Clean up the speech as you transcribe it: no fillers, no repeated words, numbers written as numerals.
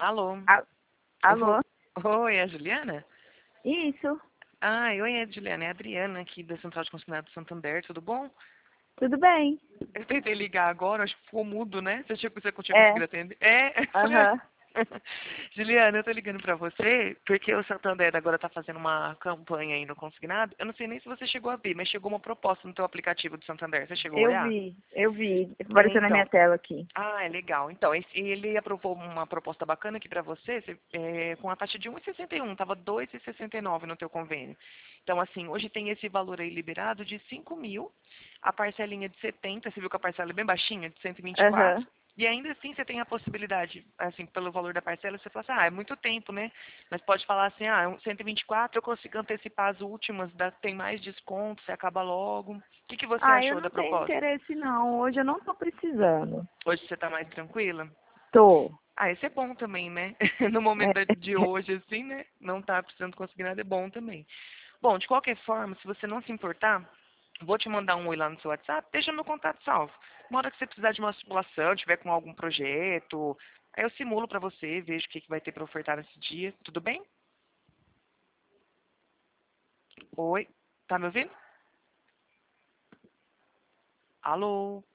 Alô? A- Alô? Oi, oi, é a Juliana? Isso, Oi, é a Juliana, é a Adriana aqui da Central de Consignado do Santander, tudo bom? tudo bem? Eu tentei ligar agora, acho que ficou mudo, né? Você tinha É, conseguido atender? É, foi aí. aham, Juliana, eu tô ligando pra você porque o Santander agora tá fazendo uma campanha aí no Consignado. Eu não sei nem se você chegou a ver, mas chegou uma proposta no teu aplicativo do Santander. Você chegou a olhar? eu vi, É, apareceu na minha então. tela aqui. É legal. Então, ele aprovou uma proposta bacana aqui para você, com a taxa de 1,61, estava 2,69 no teu convênio. Então, assim, hoje tem esse valor aí liberado de 5 mil, a parcelinha de 70, você viu que a parcela é bem baixinha, de 124, Aham. e ainda assim você tem a possibilidade, assim, pelo valor da parcela, você fala assim, é muito tempo, né? Mas pode falar assim, 124 eu consigo antecipar as últimas, tem mais desconto, você acaba logo. O que você Eu achou da não tenho proposta? interesse não, hoje eu não tô precisando. Hoje você está mais tranquila? Tô. Esse é bom também, né? No momento É, de hoje, assim, né? Não tá precisando conseguir nada, é bom também. Bom, de qualquer forma, se você não se importar, vou te mandar um oi lá no seu WhatsApp, deixa meu contato salvo. Uma hora que você precisar de uma simulação, tiver com algum projeto, aí eu simulo pra você, vejo o que vai ter pra ofertar nesse dia. Tudo bem? Oi? Tá me ouvindo? Alô?